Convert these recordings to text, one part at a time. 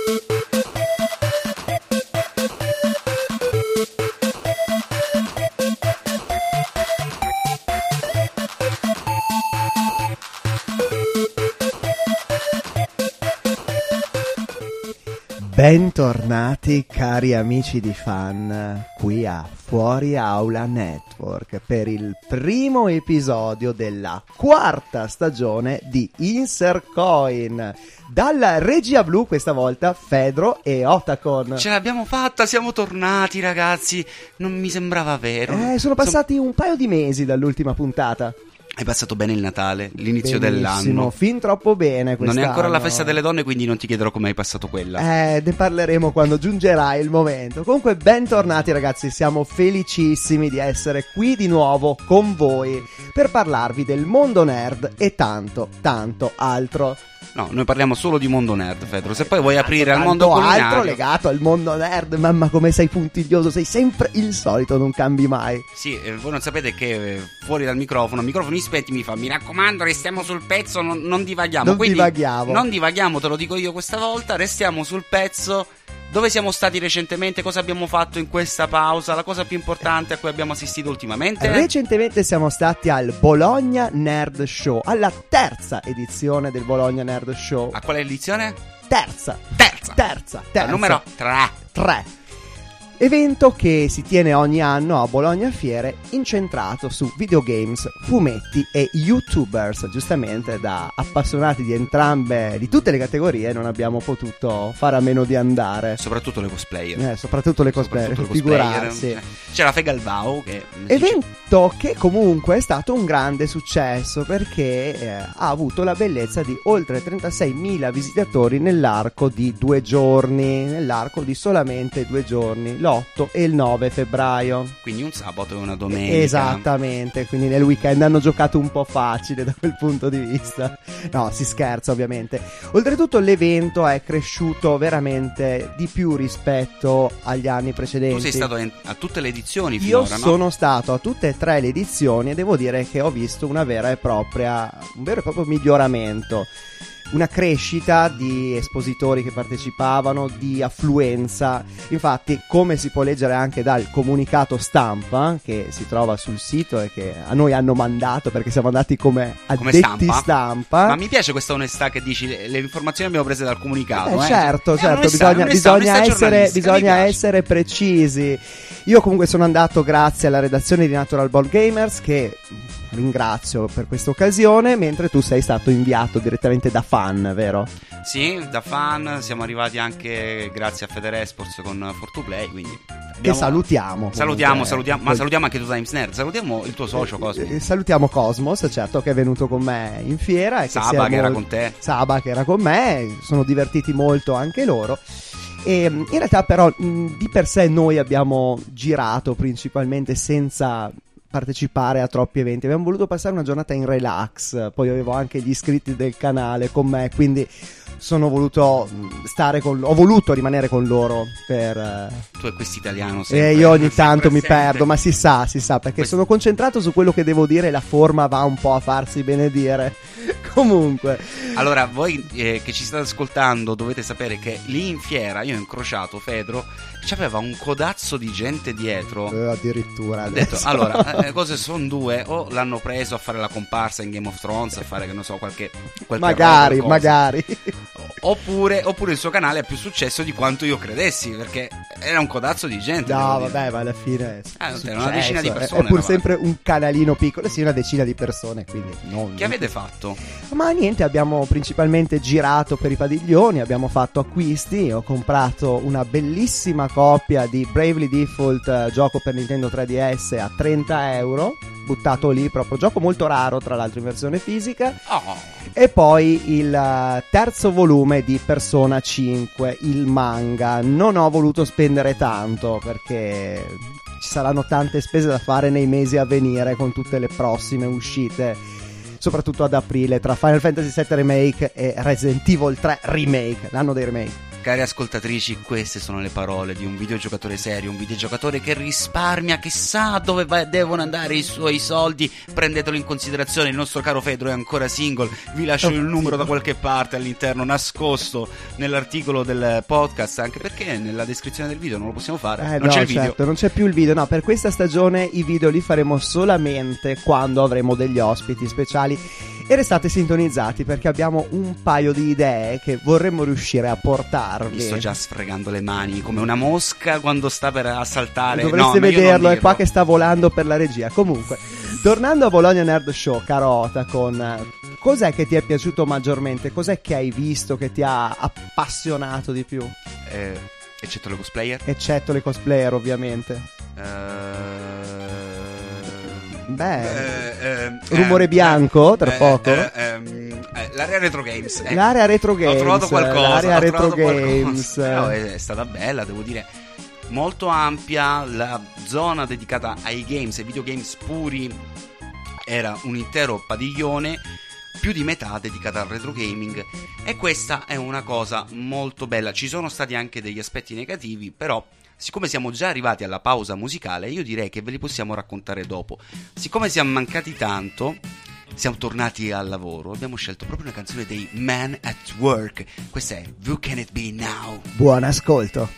Bentornati cari amici di Fan qui a Fuori Aula Network per il primo episodio della quarta stagione di Insert Coin. Dalla regia blu questa volta Fedro e Otacon. Ce l'abbiamo fatta, siamo tornati ragazzi, non mi sembrava vero. Sono passati un paio di mesi dall'ultima puntata. Hai passato bene il Natale, l'inizio Benissimo, dell'anno. fin troppo bene quest'anno. Non è ancora la festa delle donne, quindi non ti chiederò come hai passato quella. Ne parleremo quando giungerà il momento. Comunque bentornati ragazzi, siamo felicissimi di essere qui di nuovo con voi per parlarvi del mondo nerd e tanto, tanto altro. No, noi parliamo solo di mondo nerd, Fedro. Se poi vuoi aprire al mondo culinario, altro legato al mondo nerd. Mamma come sei puntiglioso, sei sempre il solito, non cambi mai. Sì, voi non sapete che fuori dal microfono, microfoni spenti, mi fa: mi raccomando, restiamo sul pezzo, non divaghiamo. Non divaghiamo, te lo dico io questa volta, restiamo sul pezzo. Dove siamo stati recentemente? Cosa abbiamo fatto in questa pausa? La cosa più importante a cui abbiamo assistito ultimamente? Recentemente siamo stati al Bologna Nerd Show, alla terza edizione del Bologna Nerd Show. A quale edizione? Terza. Numero 3. Evento che si tiene ogni anno a Bologna Fiere, incentrato su videogames, fumetti e youtubers. Giustamente da appassionati di entrambe, di tutte le categorie, non abbiamo potuto fare a meno di andare. Soprattutto le cosplayer. Soprattutto le cosplayer, figurarsi. C'era Fegalvao che... Evento che comunque è stato un grande successo perché ha avuto la bellezza di oltre 36.000 visitatori nell'arco di 2 giorni, nell'arco di solamente 2 giorni, l'8 e il 9 febbraio. Quindi un sabato e una domenica. Esattamente, quindi nel weekend hanno giocato un po' facile da quel punto di vista. No, si scherza ovviamente. Oltretutto l'evento è cresciuto veramente di più rispetto agli anni precedenti. Tu sei stato a tutte le edizioni finora, Io sono stato a tutte e 3 le edizioni e devo dire che ho visto un vero e proprio miglioramento. Una crescita di espositori che partecipavano, di affluenza. Infatti, come si può leggere anche dal comunicato stampa che si trova sul sito e che a noi hanno mandato perché siamo andati come addetti stampa. Ma mi piace questa onestà che dici, le informazioni abbiamo prese dal comunicato. Certo, bisogna essere precisi. Io comunque sono andato grazie alla redazione di Natural Ball Gamers, che ringrazio per questa occasione, mentre tu sei stato inviato direttamente da Fan, vero? Sì, da Fan, siamo arrivati anche grazie a Federesports con For2Play, quindi che salutiamo, ma salutiamo anche tu Times Nerd, salutiamo il tuo socio Cosmos. Salutiamo Cosmos, certo, che è venuto con me in fiera e Saba che era con te. Saba che era con me, sono divertiti molto anche loro. E in realtà però di per sé noi abbiamo girato principalmente senza partecipare a troppi eventi, abbiamo voluto passare una giornata in relax, poi avevo anche gli iscritti del canale con me, quindi ho voluto rimanere con loro per... Tu e quest'italiano sempre. Io ogni tanto mi perdo, ma si sa, perché sono concentrato su quello che devo dire e la forma va un po' a farsi benedire. Comunque, allora voi che ci state ascoltando dovete sapere che lì in fiera io ho incrociato Fedro, c'aveva un codazzo di gente dietro. Addirittura ho detto, allora, cose sono due: o l'hanno preso a fare la comparsa in Game of Thrones, a fare, che non so, qualche magari oppure il suo canale ha più successo di quanto io credessi, perché era un codazzo di gente. No, vabbè, ma alla fine era una decina di persone. È pur sempre un canalino piccolo, sì, una decina di persone, quindi Che avete fatto? Ma niente, abbiamo principalmente girato per i padiglioni, abbiamo fatto acquisti, ho comprato una bellissima copia di Bravely Default, gioco per Nintendo 3DS a 30 euro, buttato lì, proprio gioco molto raro tra l'altro in versione fisica. E poi il terzo volume di Persona 5, il manga. Non ho voluto spendere tanto perché ci saranno tante spese da fare nei mesi a venire con tutte le prossime uscite, soprattutto ad aprile, tra Final Fantasy VII Remake e Resident Evil 3 Remake, l'anno dei remake. Cari ascoltatrici, queste sono le parole di un videogiocatore serio, un videogiocatore che risparmia, che sa dove devono andare i suoi soldi. Prendetelo in considerazione, il nostro caro Fedro è ancora single, vi lascio il numero da qualche parte all'interno, nascosto nell'articolo del podcast, anche perché nella descrizione del video non lo possiamo fare, non c'è il video. Certo, non c'è più il video, no, per questa stagione i video li faremo solamente quando avremo degli ospiti speciali. E restate sintonizzati perché abbiamo un paio di idee che vorremmo riuscire a portarvi. Mi sto già sfregando le mani come una mosca quando sta per assaltare. Dovreste vederlo, è qua che sta volando per la regia. Comunque, tornando a Bologna Nerd Show, Carota, con cos'è che ti è piaciuto maggiormente? Cos'è che hai visto che ti ha appassionato di più? Eccetto le cosplayer? Eccetto le cosplayer, ovviamente. Rumore bianco tra poco. L'area retro games. L'area retro games. Ho trovato qualcosa. L'area retro games. No, è stata bella, devo dire. Molto ampia. La zona dedicata ai games, ai videogames puri, era un intero padiglione. Più di metà dedicata al retro gaming. E questa è una cosa molto bella. Ci sono stati anche degli aspetti negativi, però siccome siamo già arrivati alla pausa musicale, io direi che ve li possiamo raccontare dopo. Siccome siamo mancati tanto, siamo tornati al lavoro, abbiamo scelto proprio una canzone dei Man at Work. Questa è Who Can It Be Now? Buon ascolto.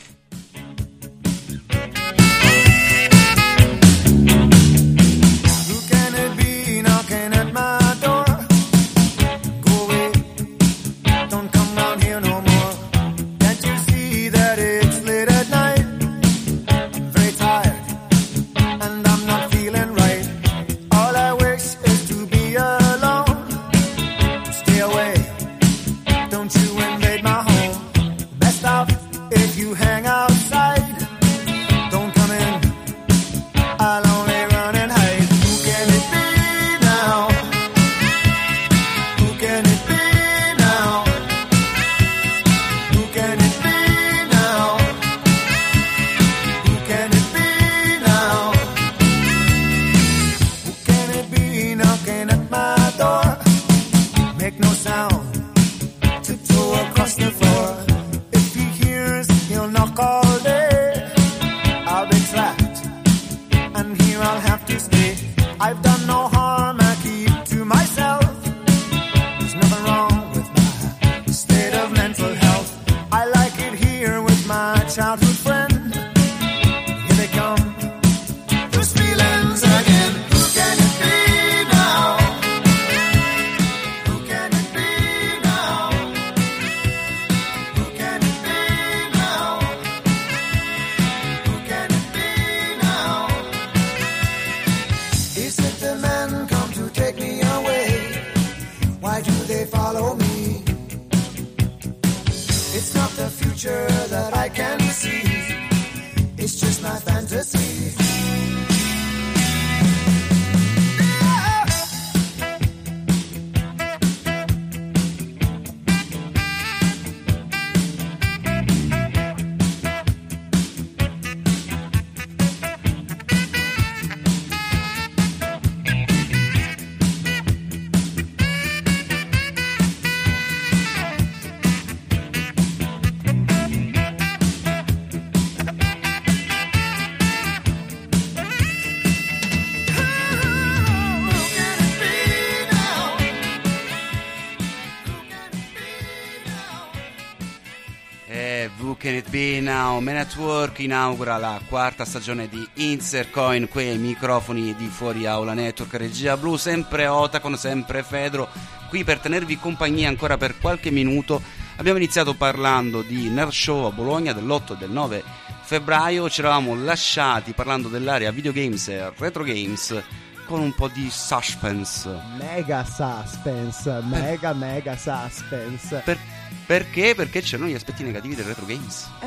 Who Can It Be Now? Man at Work inaugura la quarta stagione di Insert Coin qui ai microfoni di Fuori Aula Network, regia blu, sempre Otacon, sempre Fedro, qui per tenervi compagnia ancora per qualche minuto. Abbiamo iniziato parlando di Nerd Show a Bologna dell'8 e del 9 febbraio, ci eravamo lasciati parlando dell'area videogames e retro games con un po' di suspense. Mega suspense. Mega suspense. Perché? Perché c'erano gli aspetti negativi del retro games.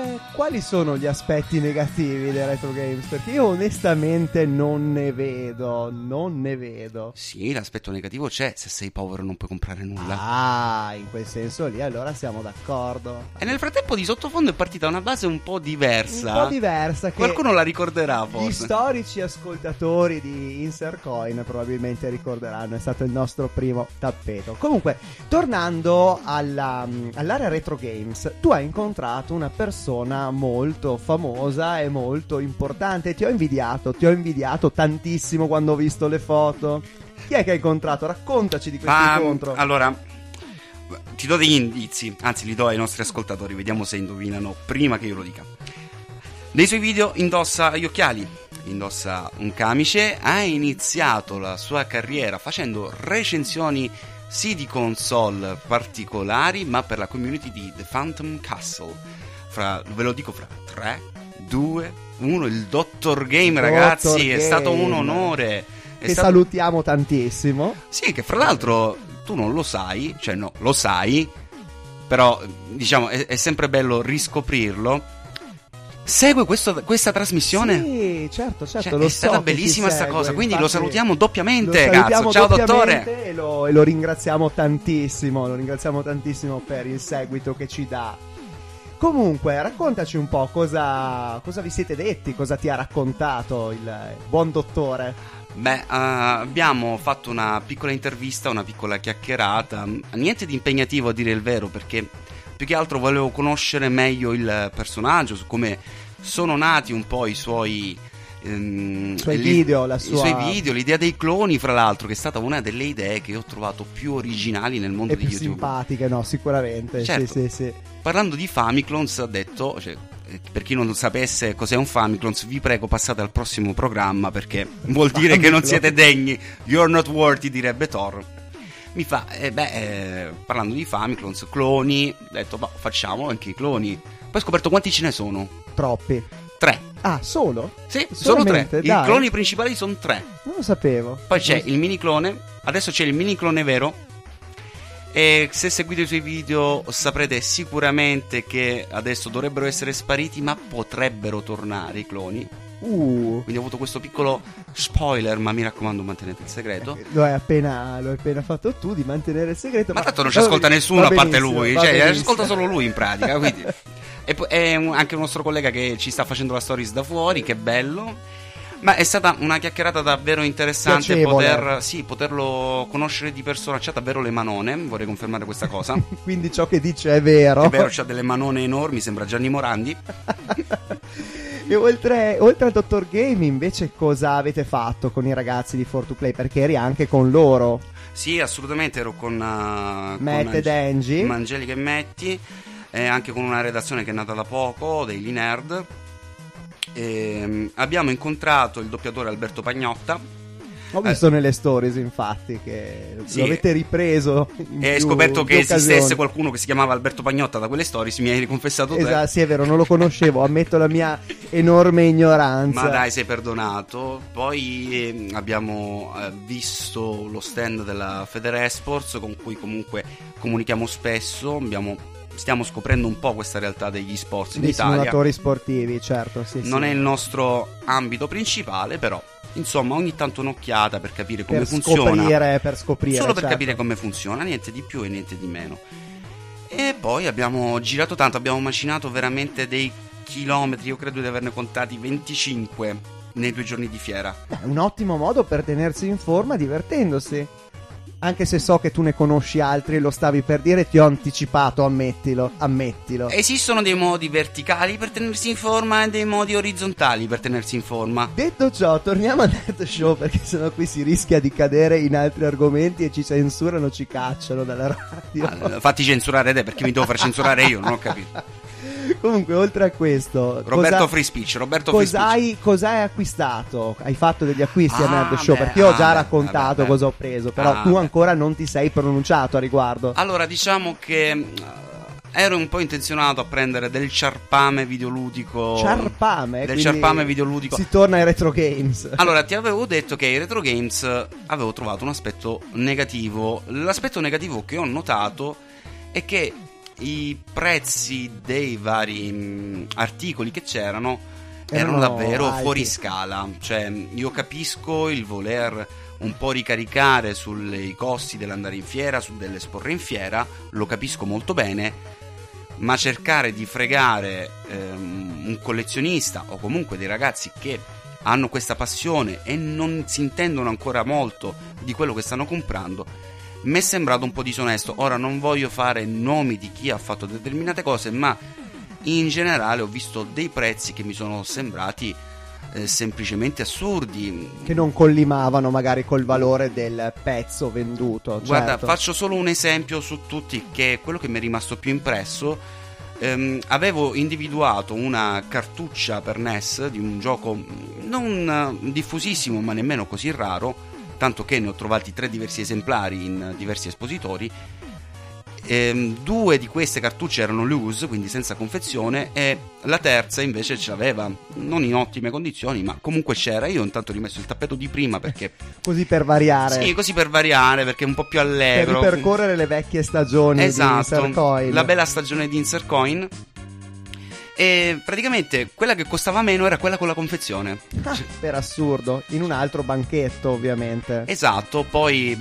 quali sono gli aspetti negativi dei retro games? Perché io onestamente non ne vedo. Sì, l'aspetto negativo c'è, se sei povero non puoi comprare nulla. Ah, in quel senso lì allora siamo d'accordo. E nel frattempo di sottofondo è partita una base un po' diversa. Che qualcuno la ricorderà forse. Gli storici ascoltatori di Insert Coin probabilmente ricorderanno, è stato il nostro primo tappeto. Comunque, tornando all'area retro games, tu hai incontrato una persona molto famosa e molto importante. Ti ho invidiato tantissimo quando ho visto le foto. Chi è che hai incontrato? Raccontaci di questo incontro. Allora, ti do degli indizi, anzi li do ai nostri ascoltatori, vediamo se indovinano prima che io lo dica. Nei suoi video indossa gli occhiali, indossa un camice, ha iniziato la sua carriera facendo recensioni sì di console particolari, ma per la community di The Phantom Castle. Ve lo dico fra 3, 2, 1, il Dottor Game, ragazzi, è stato un onore. Salutiamo tantissimo. Sì, che fra l'altro tu non lo sai, cioè no, lo sai, però diciamo è sempre bello riscoprirlo. Segue questa trasmissione? Sì, certo, cioè, lo è stata bellissima sta cosa, quindi lo salutiamo doppiamente, cazzo. Ciao dottore. E lo ringraziamo tantissimo, per il seguito che ci dà. Comunque, raccontaci un po' cosa vi siete detti, cosa ti ha raccontato il buon dottore. Beh, abbiamo fatto una piccola intervista, una piccola chiacchierata, niente di impegnativo a dire il vero, perché più che altro volevo conoscere meglio il personaggio, su come sono nati un po' i suoi video, l'idea dei cloni, fra l'altro, che è stata una delle idee che ho trovato più originali nel mondo e di più YouTube. Simpatiche, no, sicuramente. Certo. Sì. Parlando di Famiclons, ha detto, cioè, per chi non sapesse cos'è un Famiclons, vi prego passate al prossimo programma, perché vuol dire che non siete degni. You're not worthy, direbbe Thor. Mi fa, parlando di Famiclons, cloni, ho detto, facciamo anche i cloni. Poi ho scoperto quanti ce ne sono. Troppi. 3. Ah, solo? Sì, sono 3. I cloni principali sono 3. Non lo sapevo. Poi c'è il mini clone, adesso c'è il mini clone vero. E se seguite i suoi video saprete sicuramente che adesso dovrebbero essere spariti, ma potrebbero tornare i cloni. Quindi ho avuto questo piccolo spoiler, ma mi raccomando mantenete il segreto. Lo hai appena fatto tu di mantenere il segreto. Ma tanto non ci ascolta nessuno a parte lui, cioè ascolta solo lui in pratica, quindi. E anche un nostro collega che ci sta facendo la stories da fuori, che bello. Ma è stata una chiacchierata davvero interessante, poterlo conoscere di persona. C'ha davvero le manone, vorrei confermare questa cosa. Quindi ciò che dice è vero. È vero, c'ha delle manone enormi, sembra Gianni Morandi. E oltre al Dottor Game invece cosa avete fatto con i ragazzi di 4to Play? Perché eri anche con loro. Sì, assolutamente, ero con Matt ed Angie, Angelica e Metti, anche con una redazione che è nata da poco, Daily Nerd. Abbiamo incontrato il doppiatore Alberto Pagnotta. Ho visto nelle stories, infatti, che lo avete ripreso. E scoperto che esistesse qualcuno che si chiamava Alberto Pagnotta da quelle stories, mi hai riconfessato te. Esatto, sì, è vero, non lo conoscevo, ammetto la mia enorme ignoranza. Ma dai, sei perdonato. Poi abbiamo visto lo stand della Federesports, con cui comunque comunichiamo spesso. Stiamo scoprendo un po' questa realtà degli sports in Italia. Dei simulatori sportivi, certo, sì. Non è il nostro ambito principale, però insomma ogni tanto un'occhiata per capire come funziona. Per scoprire, solo per capire come funziona, niente di più e niente di meno. E poi abbiamo girato tanto, abbiamo macinato veramente dei chilometri, io credo di averne contati 25 nei 2 giorni di fiera. È un ottimo modo per tenersi in forma divertendosi. Anche se so che tu ne conosci altri e lo stavi per dire, ti ho anticipato, ammettilo. Esistono dei modi verticali per tenersi in forma e dei modi orizzontali per tenersi in forma. Detto ciò, torniamo a Nerd Show, perché sennò qui si rischia di cadere in altri argomenti e ci censurano, ci cacciano dalla radio. Fatti censurare te, perché mi devo far censurare io, non ho capito. Comunque, oltre a questo, Free Speech. Cosa hai acquistato? Hai fatto degli acquisti a Nerd Show? Perché io ho già raccontato cosa ho preso, però tu ancora non ti sei pronunciato a riguardo. Allora, diciamo che ero un po' intenzionato a prendere del ciarpame videoludico. Del ciarpame videoludico. Si torna ai retro games. Allora, ti avevo detto che ai retro games avevo trovato un aspetto negativo. L'aspetto negativo che ho notato è che i prezzi dei vari articoli che c'erano erano davvero alti, fuori scala. Cioè, io capisco il voler un po' ricaricare sui costi dell'andare in fiera, dell'esporre in fiera, lo capisco molto bene, ma cercare di fregare un collezionista o comunque dei ragazzi che hanno questa passione e non si intendono ancora molto di quello che stanno comprando, mi è sembrato un po' disonesto. Ora non voglio fare nomi di chi ha fatto determinate cose, ma in generale ho visto dei prezzi che mi sono sembrati semplicemente assurdi, che non collimavano magari col valore del pezzo venduto. Guarda, certo. Faccio solo un esempio su tutti, che è quello che mi è rimasto più impresso. Avevo individuato una cartuccia per NES di un gioco non diffusissimo ma nemmeno così raro, tanto che ne ho trovati 3 diversi esemplari in diversi espositori. 2 di queste cartucce erano loose, quindi senza confezione, e la terza invece ce l'aveva, non in ottime condizioni, ma comunque c'era. Io intanto ho rimesso il tappeto di prima perché così per variare. Sì, così per variare, perché è un po' più allegro, per ripercorrere le vecchie stagioni, esatto, di Insert Coin. La bella stagione di Insert Coin. E praticamente quella che costava meno era quella con la confezione. Per assurdo, in un altro banchetto ovviamente. Esatto, poi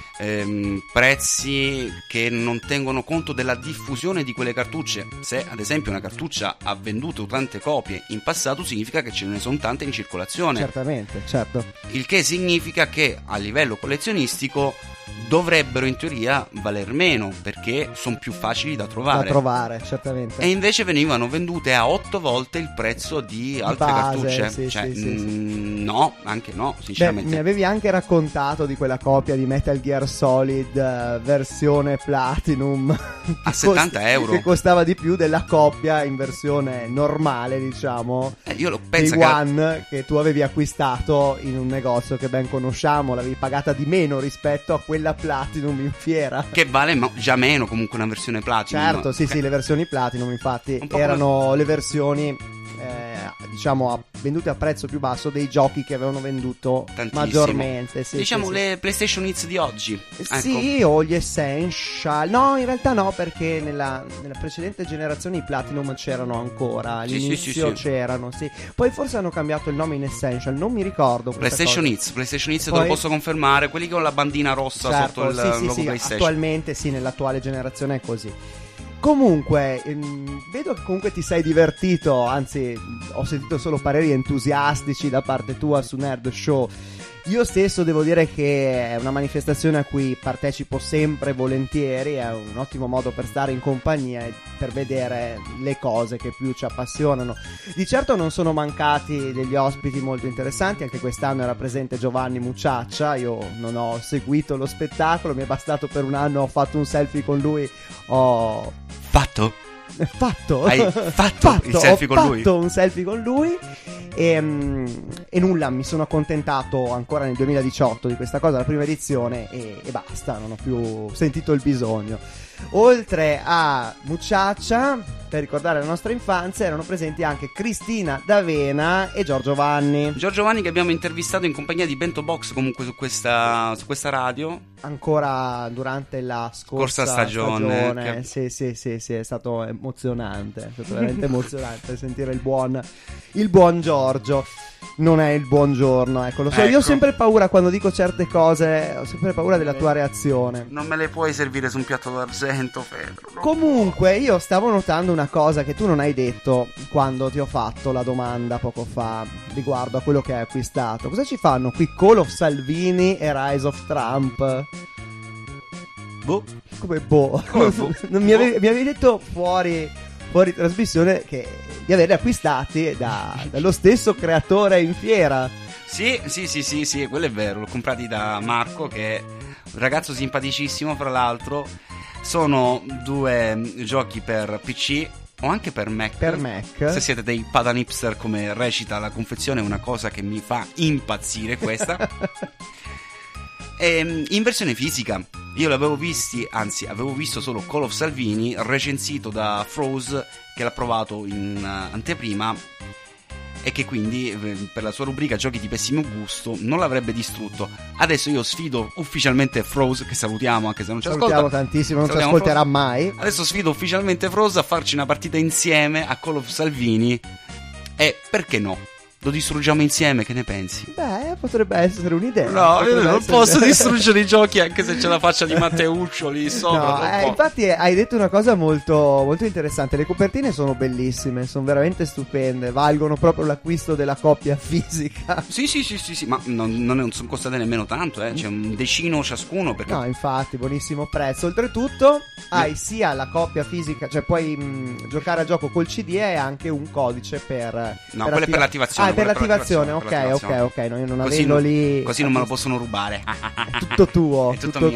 prezzi che non tengono conto della diffusione di quelle cartucce. Se ad esempio una cartuccia ha venduto tante copie in passato, significa che ce ne sono tante in circolazione. Certamente, certo. Il che significa che a livello collezionistico dovrebbero in teoria valer meno, perché sono più facili da trovare, certamente. E invece venivano vendute a 8 volte il prezzo di altre cartucce. Sì, cioè, sì. No, anche no, sinceramente. Mi avevi anche raccontato di quella copia di Metal Gear Solid versione Platinum a 70 euro, che costava di più della copia in versione normale, diciamo. Io lo penso di One che tu avevi acquistato in un negozio che ben conosciamo, l'avevi pagata di meno rispetto a quella Platinum in fiera, che vale già meno comunque una versione Platinum. Certo, sì, le versioni Platinum infatti erano le versioni diciamo vendute a prezzo più basso dei giochi che avevano venduto tantissimo, maggiormente, diciamo le PlayStation Hits di oggi, sì, o gli Essential. No, in realtà no, perché nella precedente generazione i Platinum c'erano ancora, all'inizio c'erano, sì. Poi forse hanno cambiato il nome in Essential, non mi ricordo. PlayStation Hits poi, te lo posso confermare, quelli con la bandina rossa, certo, sotto il logo PlayStation. Attualmente sì, nell'attuale generazione è così. Comunque, vedo che comunque ti sei divertito, anzi ho sentito solo pareri entusiastici da parte tua su Nerd Show. Io stesso devo dire che è una manifestazione a cui partecipo sempre volentieri, è un ottimo modo per stare in compagnia e per vedere le cose che più ci appassionano. Di certo non sono mancati degli ospiti molto interessanti, anche quest'anno era presente Giovanni Mucciaccia. Io non ho seguito lo spettacolo, mi è bastato per un anno, ho fatto un selfie con lui, Hai fatto il selfie con lui? Ho fatto un selfie con lui e nulla, mi sono accontentato ancora nel 2018 di questa cosa, la prima edizione, e basta, non ho più sentito il bisogno. Oltre a Mucciaccia, per ricordare la nostra infanzia, erano presenti anche Cristina D'Avena e Giorgio Vanni. Giorgio Vanni, che abbiamo intervistato in compagnia di Bento Box, comunque su questa radio, ancora durante la scorsa stagione. Sì, è stato emozionante, è stato veramente emozionante sentire il buon Giorgio. Non è il buongiorno, ecco, lo so. Io ho sempre paura quando dico certe cose, ho sempre paura della tua reazione. Non me le puoi servire su un piatto d'argento, Pedro. No. Comunque, io stavo notando una cosa che tu non hai detto quando ti ho fatto la domanda poco fa riguardo a quello che hai acquistato. Cosa ci fanno qui Call of Salvini e Rise of Trump? Come boh? Mi avevi detto fuori trasmissione che di averli acquistati dallo stesso creatore in fiera. Sì, quello è vero. L'ho comprati da Marco, che è un ragazzo simpaticissimo, fra l'altro. Sono 2 giochi per PC o anche per Mac. Se siete dei padan hipster, come recita la confezione, è una cosa che mi fa impazzire questa. In versione fisica. Io l'avevo avevo visto solo Call of Salvini recensito da Froze, che l'ha provato in anteprima, e che quindi per la sua rubrica giochi di pessimo gusto non l'avrebbe distrutto. Adesso io sfido ufficialmente Froze, che salutiamo anche se non ci ascolta. Salutiamo tantissimo, non ci ascolterà mai. Adesso sfido ufficialmente Froze a farci una partita insieme a Call of Salvini, e perché no? Lo distruggiamo insieme, che ne pensi? Beh, potrebbe essere un'idea. No, io non posso distruggere i giochi anche se c'è la faccia di Matteuccio lì sopra. No, infatti hai detto una cosa molto, molto interessante. Le copertine sono bellissime, sono veramente stupende, valgono proprio l'acquisto della copia fisica. Sì, ma non sono costate nemmeno tanto, c'è un decino ciascuno. Perché... No, infatti, buonissimo prezzo. Oltretutto hai sia la copia fisica, cioè puoi giocare a gioco col CD e anche un codice per... No, quello è per l'attivazione. Per l'attivazione, ok, no, io non così avevo lì. Così non me lo possono rubare. È tutto tuo, è tutto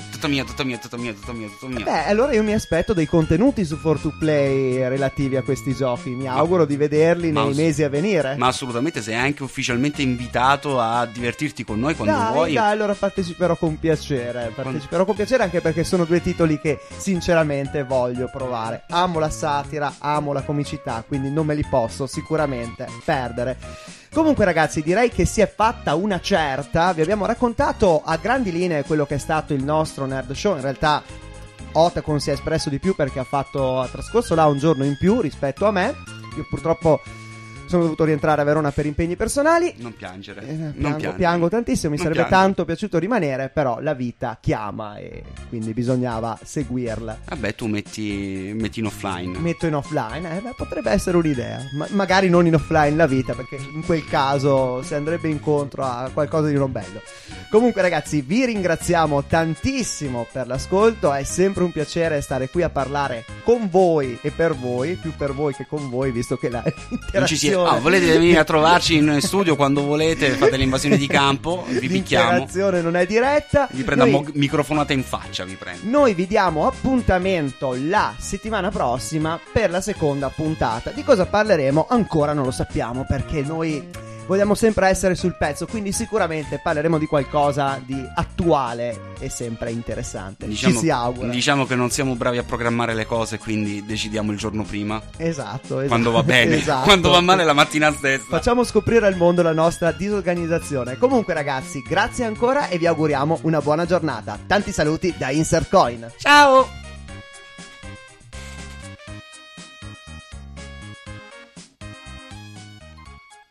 mio. Beh, allora io mi aspetto dei contenuti su 4To-Play relativi a questi giochi. Mi auguro di vederli nei mesi a venire. Ma assolutamente, sei anche ufficialmente invitato a divertirti con noi quando vuoi. Dai, allora parteciperò con piacere. Anche perché sono due titoli che sinceramente voglio provare. Amo la satira, amo la comicità, quindi non me li posso sicuramente perdere. Comunque ragazzi, direi che si è fatta una certa. Vi abbiamo raccontato a grandi linee quello che è stato il nostro Nerd Show. In realtà Otacon si è espresso di più perché ha trascorso là un giorno in più rispetto a me. Io purtroppo sono dovuto rientrare a Verona per impegni personali. Non piangere. Piango tantissimo, mi sarebbe tanto piaciuto rimanere, però la vita chiama e quindi bisognava seguirla. Vabbè, tu metti in offline. Metto in offline, potrebbe essere un'idea. Magari non in offline la vita, perché in quel caso si andrebbe incontro a qualcosa di non bello. Comunque ragazzi, vi ringraziamo tantissimo per l'ascolto, è sempre un piacere stare qui a parlare con voi e per voi, più per voi che con voi, visto che la interazione... volete venire a trovarci in studio quando volete, fate l'invasione di campo, vi picchiamo. L'interazione non è diretta. Vi prendo microfonata in faccia, vi prendo. Noi vi diamo appuntamento la settimana prossima per la seconda puntata. Di cosa parleremo ancora non lo sappiamo, perché noi vogliamo sempre essere sul pezzo, quindi sicuramente parleremo di qualcosa di attuale e sempre interessante. Ci si augura. Diciamo che non siamo bravi a programmare le cose, quindi decidiamo il giorno prima. Esatto. Quando va bene, quando va male la mattina stessa. Facciamo scoprire al mondo la nostra disorganizzazione. Comunque ragazzi, grazie ancora e vi auguriamo una buona giornata. Tanti saluti da Insert Coin. Ciao!